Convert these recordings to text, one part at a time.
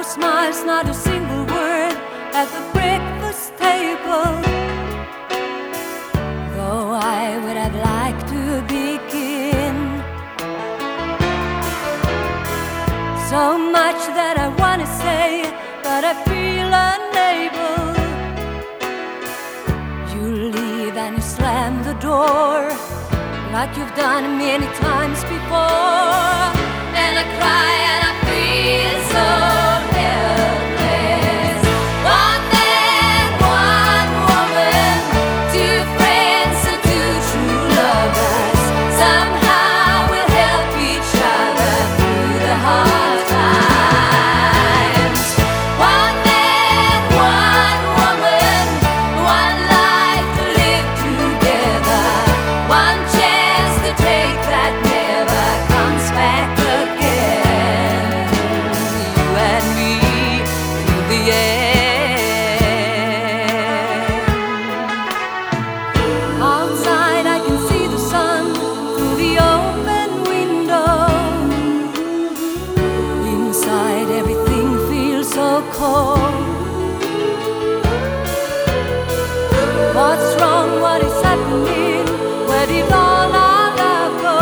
smiles, not a single word at the breakfast table. Though I would have liked to begin, so much that I want to say, but I feel unable. You leave and you slam the door, like you've done many times before. And I cry and I feel so helpless. One man, one woman, two friends and two true lovers. Somehow we'll help each other through the hard times. One man, one woman, one life to live together. One chance to take that never comes back again. You and me to the end. Outside I can see the sun through the open window. Inside everything feels so cold. What's wrong? What is happening? Where did all our love go?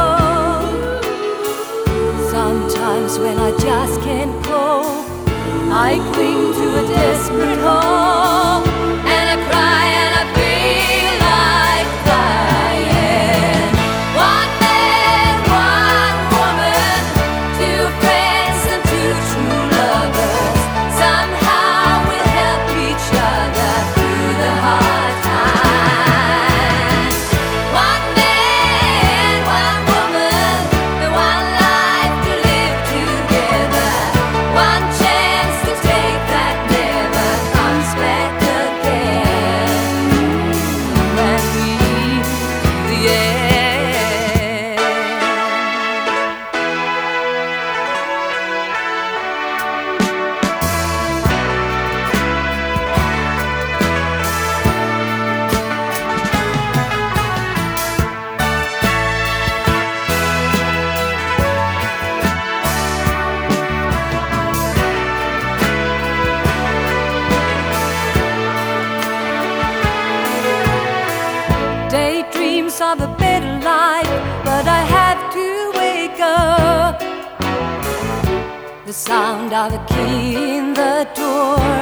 Sometimes when I just can't cope, I cling to a desperate hope. And I cry and I feel like dying. One man, one woman, two friends and two true lovers. Somehow we'll help each other through the hard times. One man, one woman, one life to live together. One chance to take that never comes back again. And we to the end. Daydreams of a better life, but I have to wake up. The sound of a key in the door.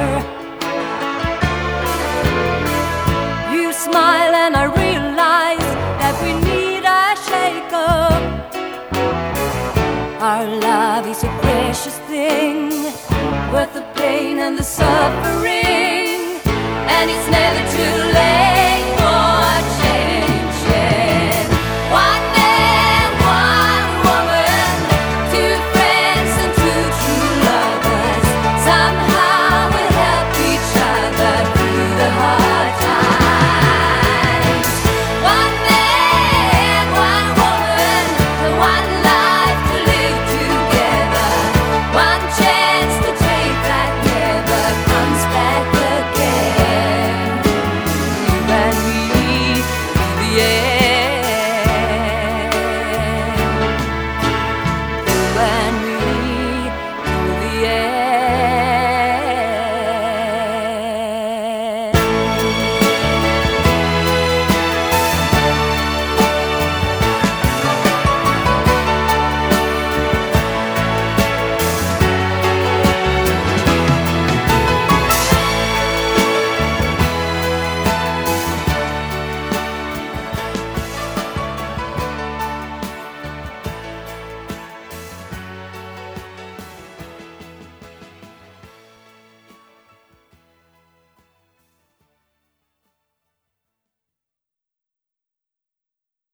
You smile and I realize that we need a shake-up. Our love is a precious thing, worth the pain and the suffering. And it's never too late